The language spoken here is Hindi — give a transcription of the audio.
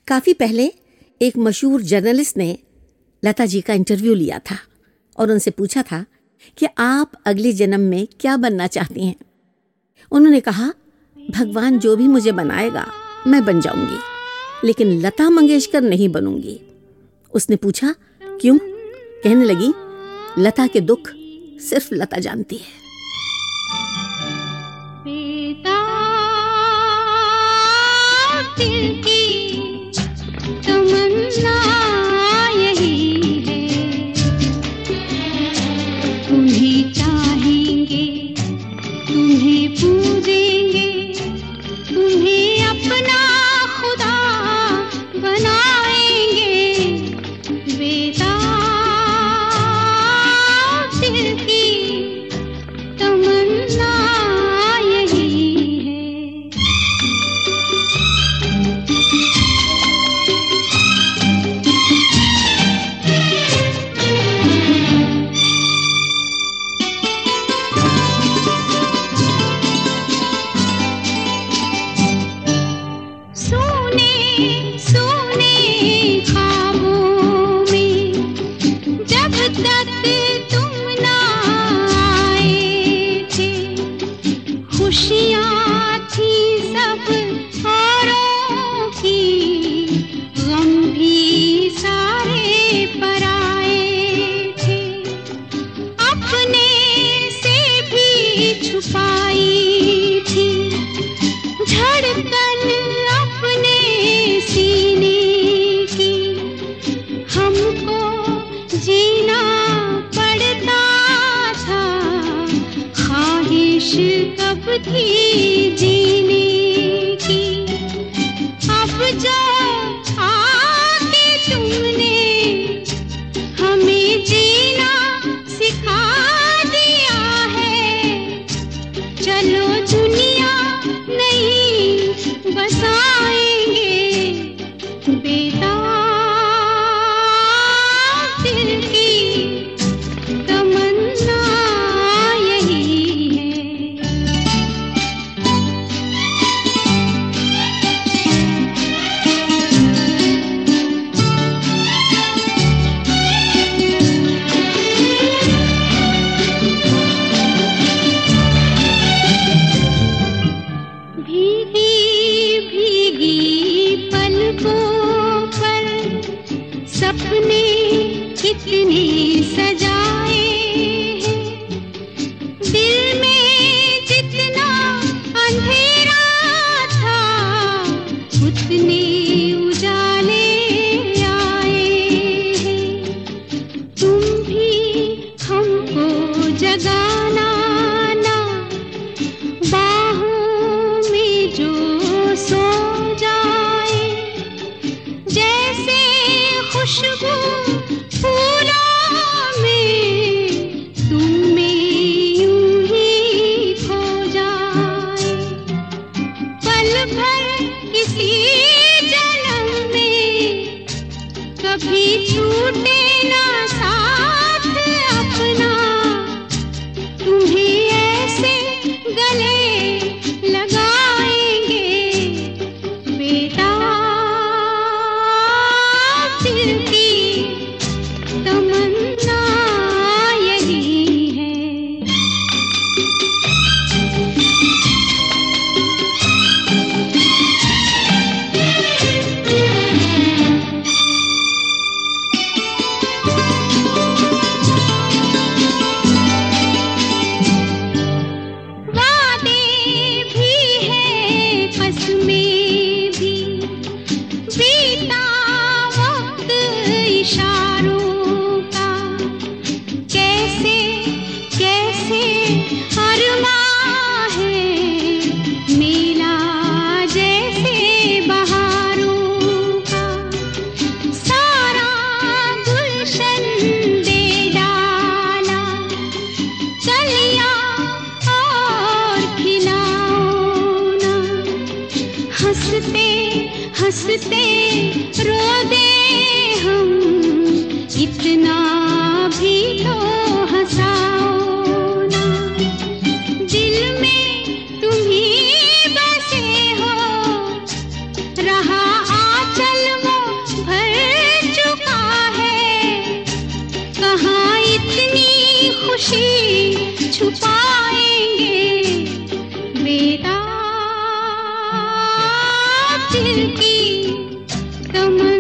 काफ़ी पहले एक मशहूर जर्नलिस्ट ने लता जी का इंटरव्यू लिया था और उनसे पूछा था कि आप अगले जन्म में क्या बनना चाहती हैं। उन्होंने कहा, भगवान जो भी मुझे बनाएगा मैं बन जाऊंगी, लेकिन लता मंगेशकर नहीं बनूंगी। उसने पूछा, क्यों? कहने लगी, लता के दुख सिर्फ लता जानती है। दिल की तमन्ना यही है, तुम्हें चाहेंगे, तुम्हें पूजेंगे, तुम्हें अपना खुदा बनाएंगे। बेदाग दिल की तमन्ना यही है। हंसते रो दे हम, इतना भी तो हंसाओ ना। दिल में तुम ही बसे हो, रहा आंचल दिल की तमन्ना